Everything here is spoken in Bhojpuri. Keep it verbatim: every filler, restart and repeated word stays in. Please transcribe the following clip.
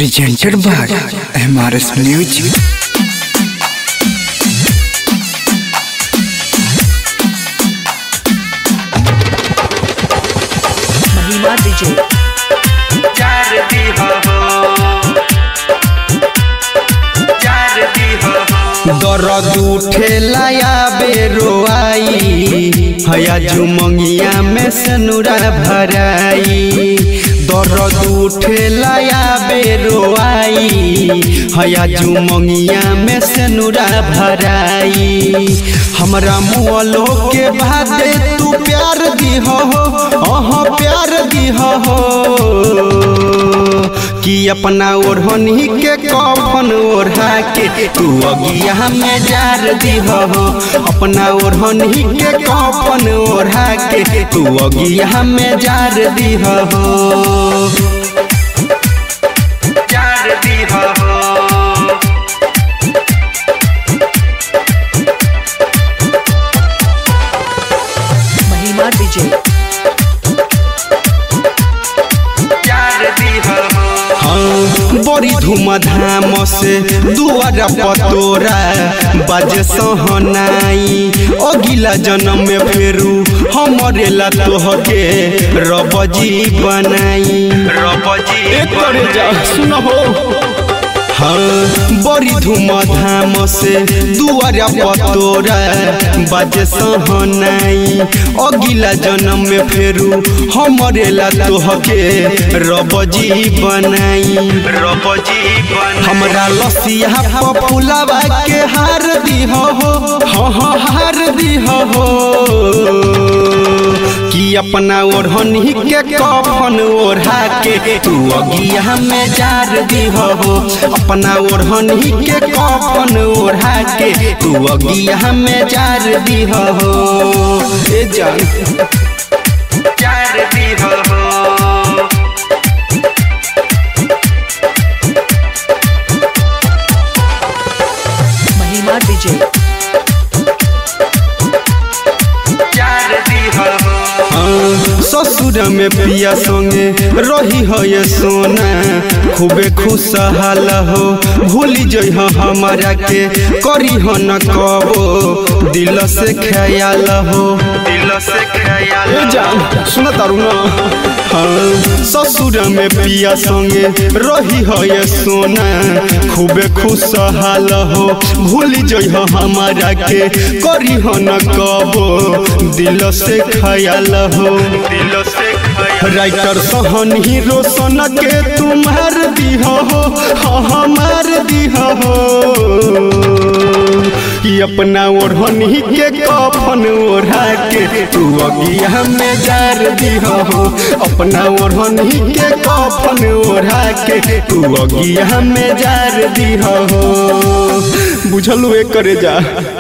presented by M R S Music. महिमा डीजे जार दी हो जार दी हो दर्द उठेला या बेरोआई हया झुमंगिया में सनुरा भराई दर्द उठेला या बेरोआई हया झुमंगिया में सनुरा भराई हमरा मुअलो के भादे तू प्यार दी हो अहाँ प्यार दी हो कि अपना ओढ़नी के कफन ओढ़ा के तू अगिया में जार दी हो अपना ओढ़नी के कफन ओढ़ा के तू अगिया में जार दी हो जार दी हो महिमा डीजे बड़ी धूमधाम से दुआरा पतोरा बाजे सहनाई अगिला जन्म में फेरू हमरे ला तोहके रबजी बनाई रबजी सुनो हाँ बड़ी धूमधाम से दुआरा पतोरा बाजे सहनाई अगिला जन्म में फेरू हमरे ला तोहके रबजी बनाई रबजी बनाई हमरा लसिया पपुलावा के हार दी हो हाँ हाँ हार दी हो कि अपना ओढ़नी के कफन ओढ़ा के तू अगिया में जार दी हो अपना ओढ़नी के कफन ओढ़ा के तू अगिया में जार दी हो ए जान जार दी हो महिमा डीजे ससुर में पिया संगे रही हो ये सोना खूबे खुशहाल हो भूली जई हो हमारा के करी हो न कबो दिल से ख्याल हो दिल से ख्याल जान सुन तारू ना हाँ ससुर में पिया संगे रही हो ये सोना खूबे खुशहाल हो भूली जई हो हमारा के करी हो न कबो दिल से ख्याल हो दिल से राइटर सहन ही रोशन के तुम्हार दी हो हमार दी हो कि अपना ओढ़नी के कफन ओढ़ा के तू अगिया में जार दी हो अपना ओढ़नी के कफन ओढ़ा के तू अगिया में जार दी हो बुझलू एक करे जा।